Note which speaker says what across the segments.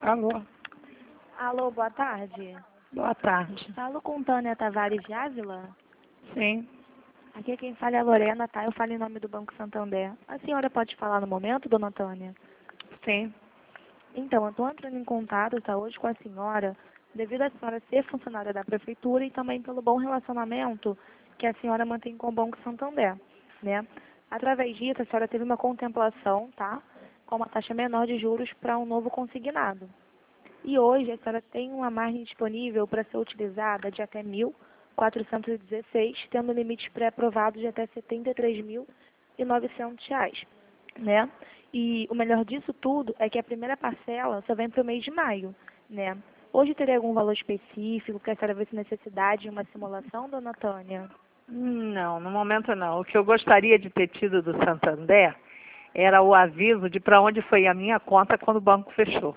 Speaker 1: Alô,
Speaker 2: Alô, boa tarde.
Speaker 1: boa tarde.
Speaker 2: Falo com Tânia Tavares de Ávila.
Speaker 1: Sim,
Speaker 2: Aqui quem fala é a Lorena, tá? Eu falo em nome do Banco Santander. A senhora pode falar no momento, dona Tânia?
Speaker 1: sim.
Speaker 2: Então, eu estou entrando em contato, tá, hoje com a senhora, devido a senhora ser funcionária da prefeitura e também pelo bom relacionamento que a senhora mantém com o Banco Santander, né? Através disso, a senhora teve uma contemplação, tá? Com uma taxa menor de juros para um novo consignado. E hoje a senhora tem uma margem disponível para ser utilizada de até 1.416, tendo limites pré-aprovados de até R$ 73.900, né? E o melhor disso tudo é que a primeira parcela só vem para o mês de maio, né? Hoje teria algum valor específico que a senhora vê necessidade de uma simulação, dona Tânia?
Speaker 1: Não, no momento não. O que eu gostaria de ter tido do Santander era o aviso de para onde foi a minha conta quando o banco fechou.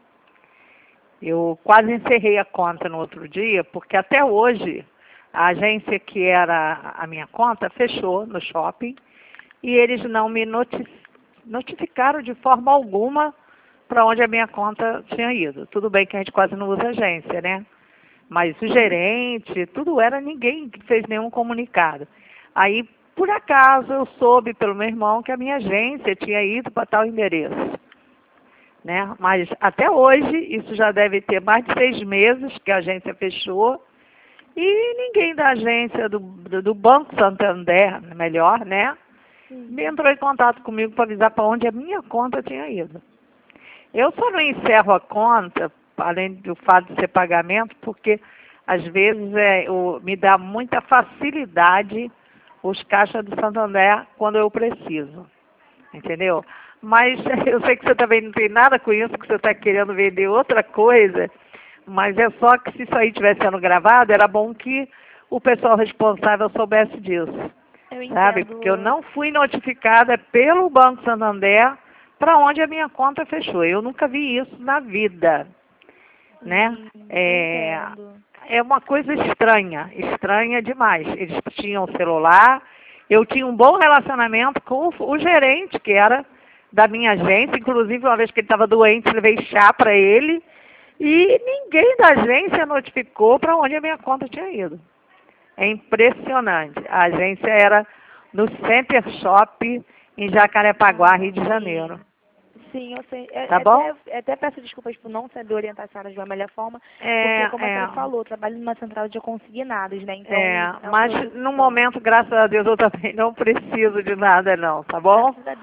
Speaker 1: Eu quase encerrei a conta no outro dia, porque até hoje a agência que era a minha conta fechou no shopping e eles não me notificaram de forma alguma para onde a minha conta tinha ido. Tudo bem que a gente quase não usa agência, né? Mas o gerente, tudo era ninguém que fez nenhum comunicado. Aí, por acaso, eu soube pelo meu irmão que a minha agência tinha ido para tal endereço, né? Mas até hoje, isso já deve ter mais de 6 meses que a agência fechou e ninguém da agência do Banco Santander, melhor, né? Me entrou em contato comigo para avisar para onde a minha conta tinha ido. Eu só não encerro a conta, além do fato de ser pagamento, porque às vezes me dá muita facilidade os caixas do Santander quando eu preciso, entendeu? Mas eu sei que você também não tem nada com isso, que você está querendo vender outra coisa, mas é só que se isso aí estivesse sendo gravado, era bom que o pessoal responsável soubesse disso,
Speaker 2: Eu
Speaker 1: sabe? Porque eu
Speaker 2: entendo.
Speaker 1: não fui notificada pelo Banco Santander para onde a minha conta fechou. Eu nunca vi isso na vida, né?
Speaker 2: Entendo.
Speaker 1: É uma coisa estranha, estranha demais. Eles tinham celular, eu tinha um bom relacionamento com o gerente, que era da minha agência, inclusive uma vez que ele estava doente, levei chá para ele, e ninguém da agência notificou para onde a minha conta tinha ido. É impressionante. A agência era no Center Shop, em Jacarepaguá, Rio de Janeiro.
Speaker 2: Sim, eu sei.
Speaker 1: Tá bom?
Speaker 2: Até peço desculpas por não saber orientar a senhora de uma melhor forma, porque,
Speaker 1: É,
Speaker 2: como a
Speaker 1: é,
Speaker 2: senhora falou, eu trabalho numa central de consignados, né?
Speaker 1: é.
Speaker 2: Então, é um
Speaker 1: Mas
Speaker 2: produto
Speaker 1: no
Speaker 2: só.
Speaker 1: momento, graças a Deus, eu também não preciso de nada, não, tá bom?
Speaker 2: Graças a